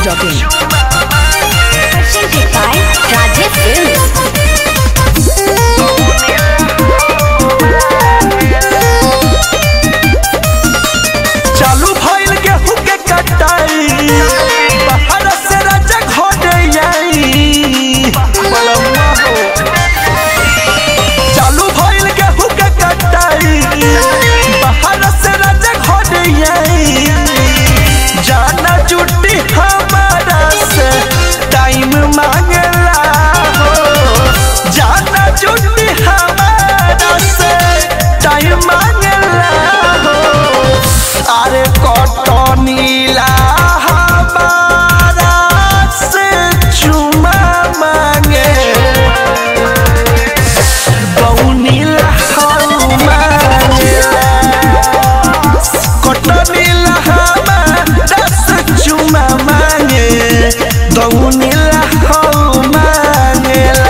Presented by Rajesh Films. चालू भइल गेहूं के कटाई बाहर से राजा घोड़े आई बलम्मा हो। चालू भइल गेहूं के कटाई बाहर से राजा घोड़े आई जाना जुटी हमारा से टाइम मांगला हो। जाना जुटी हमारा से टाइम मांगला हो। अरे कटनीला हमारा से चुमा मांगे बउनीला हम मांगेला। कटनीला हमारा से चुमा मांगे बउनीला हम मांगेला।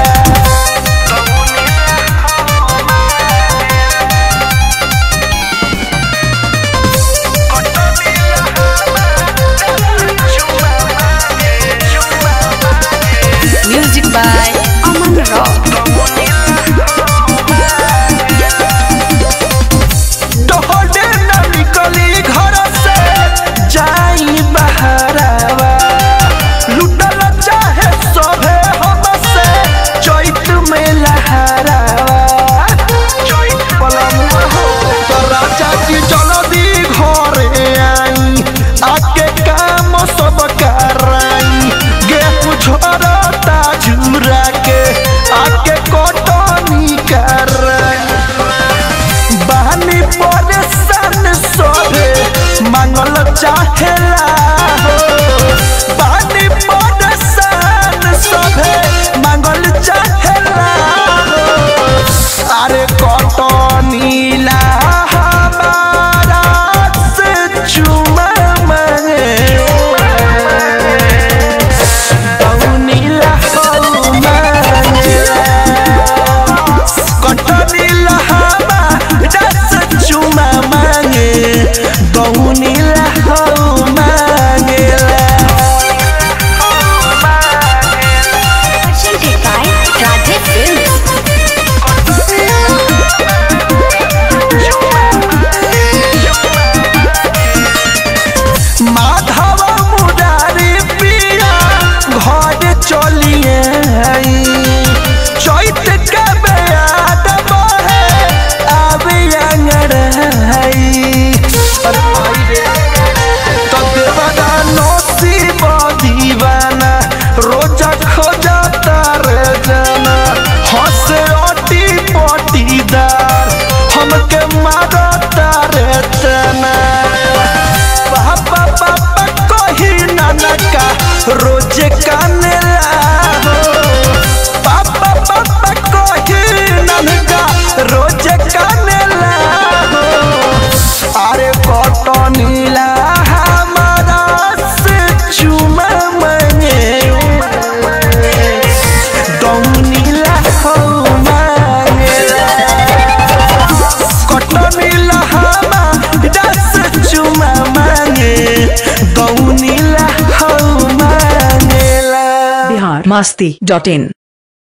Music by Aman Rock. तोहरे न निकली घर से जाई बहरावा लुटल चाहे सभे हमसे चैत में लहरावा। पलमुआ हो तो राजा जी जल्दी घरे आई आके काम सब कराई। गेहूं झोरता झुरा के आके कटनी कराई। बहनी परेशान सोहे मांगल चाहेला हो। बहनी परेशान सोहे मांगल चाहेला हो। अरे कटनीला हमारा से चुमा मांगे बउनीला हम मांगेला। कटनीला हमारा से चुमा मांगे बउनीला हम मांगेला। Presented by Rajesh Films. Madhav Murari पिया घर चलिए आई। चैत के बेयाद बहे आवे अंगड़ाई। अरे भाई रे तो देवदा नसीब दीवाना रोजा खोजता रे जाना। हंसे अटी पटीदार हमके मारता रे तना। पापा पापा कही नाना का रोज कानेला हो। पापा पापा कही नाना का रोज कानेला हो। अरे कटनीला हमारा से चुमा मांगे दउनीला हम मांगेला। कटनीला हमारा से चुमा मांगे दउनीला हम मांगेला। biharmasti.in